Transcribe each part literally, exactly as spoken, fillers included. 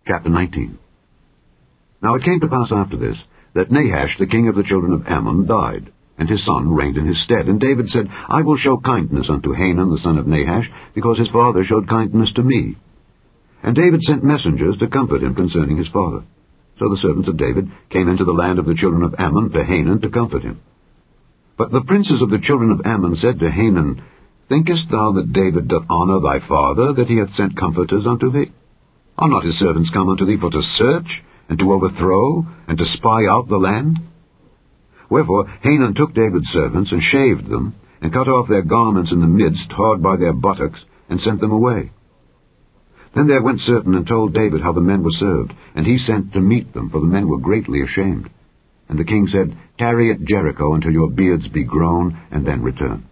Chapter nineteen. Now it came to pass after this, that Nahash the king of the children of Ammon died, and his son reigned in his stead. And David said, I will show kindness unto Hanun the son of Nahash, because his father showed kindness to me. And David sent messengers to comfort him concerning his father. So the servants of David came into the land of the children of Ammon to Hanun to comfort him. But the princes of the children of Ammon said to Hanun, Thinkest thou that David doth honour thy father, that he hath sent comforters unto thee? Are not his servants come unto thee for to search, and to overthrow, and to spy out the land? Wherefore Hanun took David's servants, and shaved them, and cut off their garments in the midst, hard by their buttocks, and sent them away. Then there went certain and told David how the men were served, and he sent to meet them, for the men were greatly ashamed. And the king said, Tarry at Jericho until your beards be grown, and then return.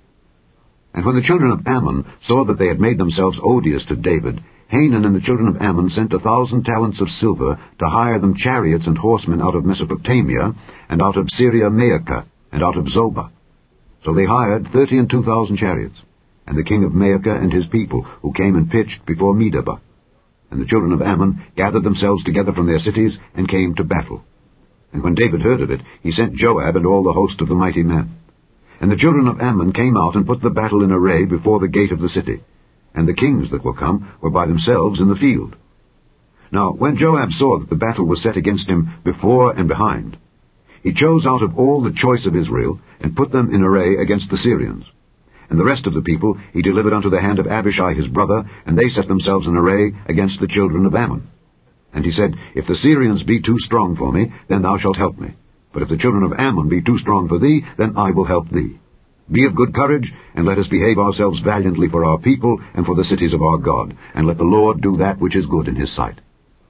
And when the children of Ammon saw that they had made themselves odious to David, Hanun and the children of Ammon sent a thousand talents of silver to hire them chariots and horsemen out of Mesopotamia, and out of Syria Maacah, and out of Zobah. So they hired thirty and two thousand chariots, and the king of Maacah and his people, who came and pitched before Medeba. And the children of Ammon gathered themselves together from their cities, and came to battle. And when David heard of it, he sent Joab and all the host of the mighty men. And the children of Ammon came out and put the battle in array before the gate of the city, and the kings that were come were by themselves in the field. Now when Joab saw that the battle was set against him before and behind, he chose out of all the choice of Israel, and put them in array against the Syrians. And the rest of the people he delivered unto the hand of Abishai his brother, and they set themselves in array against the children of Ammon. And he said, If the Syrians be too strong for me, then thou shalt help me. But if the children of Ammon be too strong for thee, then I will help thee. Be of good courage, and let us behave ourselves valiantly for our people and for the cities of our God, and let the Lord do that which is good in his sight.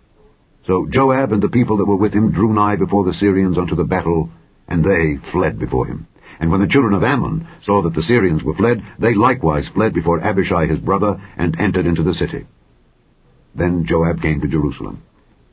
So Joab and the people that were with him drew nigh before the Syrians unto the battle, and they fled before him. And when the children of Ammon saw that the Syrians were fled, they likewise fled before Abishai his brother, and entered into the city. Then Joab came to Jerusalem.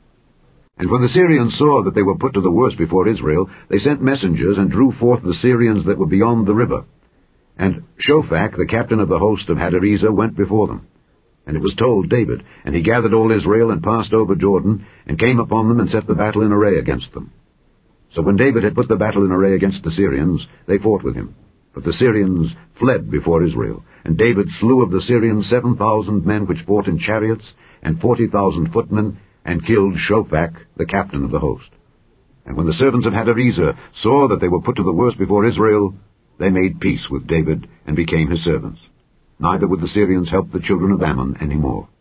And when the Syrians saw that they were put to the worse before Israel, they sent messengers, and drew forth the Syrians that were beyond the river. And Shophach, the captain of the host of Hadarezer, went before them. And it was told David, and he gathered all Israel, and passed over Jordan, and came upon them, and set the battle in array against them. So when David had put the battle in array against the Syrians, they fought with him. But the Syrians fled before Israel, and David slew of the Syrians seven thousand men which fought in chariots, and forty thousand footmen, and killed Shophach, the captain of the host. And when the servants of Hadarezer saw that they were put to the worse before Israel, they made peace with David, and became his servants. Neither would the Syrians help the children of Ammon any more.